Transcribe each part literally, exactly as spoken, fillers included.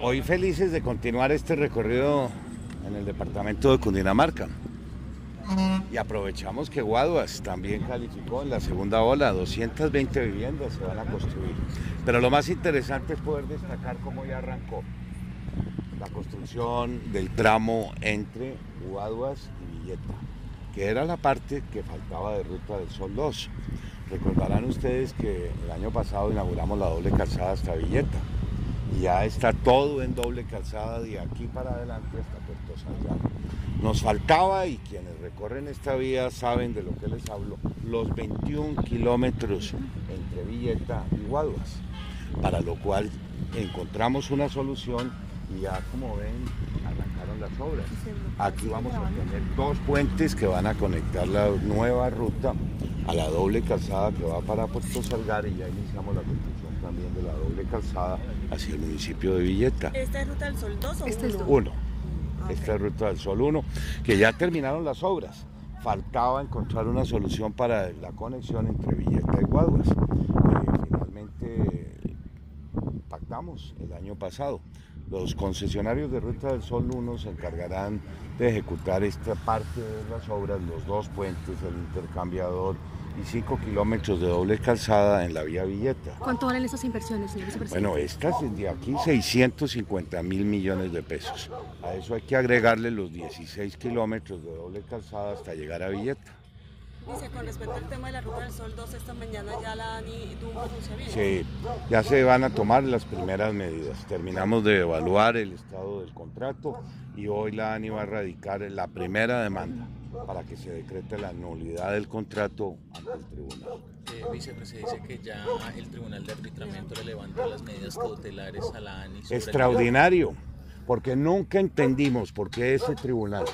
Hoy felices de continuar este recorrido en el departamento de Cundinamarca. Y aprovechamos que Guaduas también calificó en la segunda ola, doscientas veinte viviendas se van a construir. Pero lo más interesante es poder destacar cómo ya arrancó la construcción del tramo entre Guaduas y Villeta, que era la parte que faltaba de Ruta del Sol dos. Recordarán ustedes que el año pasado inauguramos la doble calzada hasta Villeta. Y ya está todo en doble calzada de aquí para adelante hasta Puerto Salgado. Nos faltaba, y quienes recorren esta vía saben de lo que les hablo, los veintiún kilómetros entre Villeta y Guaduas, para lo cual encontramos una solución y ya, como ven, arrancaron las obras. Aquí vamos a tener dos puentes que van a conectar la nueva ruta a la doble calzada que va para Puerto Salgado, y ya iniciamos la construcción también de la doble calzada hacia el municipio de Villeta. ¿Esta es Ruta del Sol dos o este uno? Es uno. Okay. Esta es Ruta del Sol uno, que ya terminaron las obras. Faltaba encontrar una solución para la conexión entre Villeta y Guaduas, que finalmente pactamos el año pasado. Los concesionarios de Ruta del Sol uno se encargarán de ejecutar esta parte de las obras, los dos puentes, el intercambiador y cinco kilómetros de doble calzada en la vía Villeta. ¿Cuánto valen esas inversiones, señor vicepresidente? Bueno, estas de aquí seiscientos cincuenta mil millones de pesos. A eso hay que agregarle los dieciséis kilómetros de doble calzada hasta llegar a Villeta. Dice, con respecto al tema de la Ruta del Sol dos, esta mañana ya la ANI tuvo un pronunciamiento. Sí, ya se van a tomar las primeras medidas. Terminamos de evaluar el estado del contrato y hoy la ANI va a radicar la primera demanda para que se decrete la nulidad del contrato ante el tribunal. Eh, vicepresidente, dice que ya el Tribunal de Arbitramiento le levantó las medidas cautelares a la ANI. Extraordinario, porque nunca entendimos por qué ese tribunal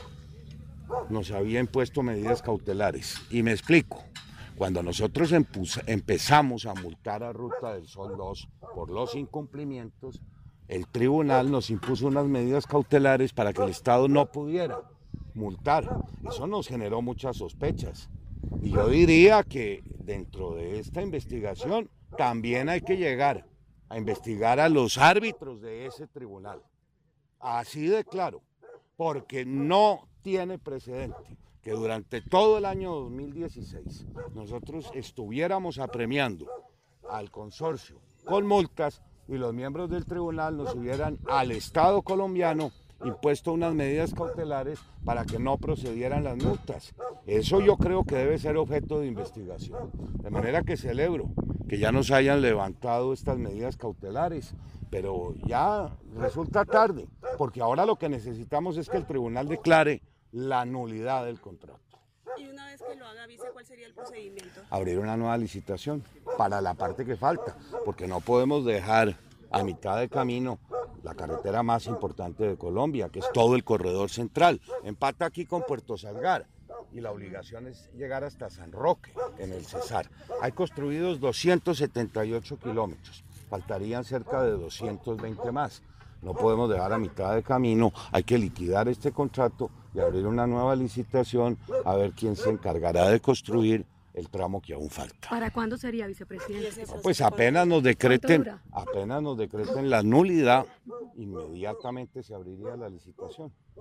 nos había impuesto medidas cautelares. Y me explico. Cuando nosotros empezamos a multar a Ruta del Sol dos por los incumplimientos, el tribunal nos impuso unas medidas cautelares para que el Estado no pudiera multar. Eso nos generó muchas sospechas. Y yo diría que dentro de esta investigación también hay que llegar a investigar a los árbitros de ese tribunal. Así de claro, porque no tiene precedente que durante todo el año dos mil dieciséis nosotros estuviéramos apremiando al consorcio con multas y los miembros del tribunal nos hubieran al Estado colombiano impuesto unas medidas cautelares para que no procedieran las multas. Eso yo creo que debe ser objeto de investigación. De manera que celebro que ya nos hayan levantado estas medidas cautelares, pero ya resulta tarde, porque ahora lo que necesitamos es que el tribunal declare la nulidad del contrato. Y una vez que lo haga, vice, ¿cuál sería el procedimiento? Abrir una nueva licitación para la parte que falta, porque no podemos dejar a mitad de camino la carretera más importante de Colombia, que es todo el corredor central. Empata aquí con Puerto Salgado y la obligación es llegar hasta San Roque, en el Cesar. Hay construidos doscientos setenta y ocho kilómetros, faltarían cerca de doscientos veinte más. No podemos dejar a mitad de camino, hay que liquidar este contrato y abrir una nueva licitación a ver quién se encargará de construir el tramo que aún falta. ¿Para cuándo sería, vicepresidente? No, pues apenas nos decreten, apenas nos decreten la nulidad, inmediatamente se abriría la licitación.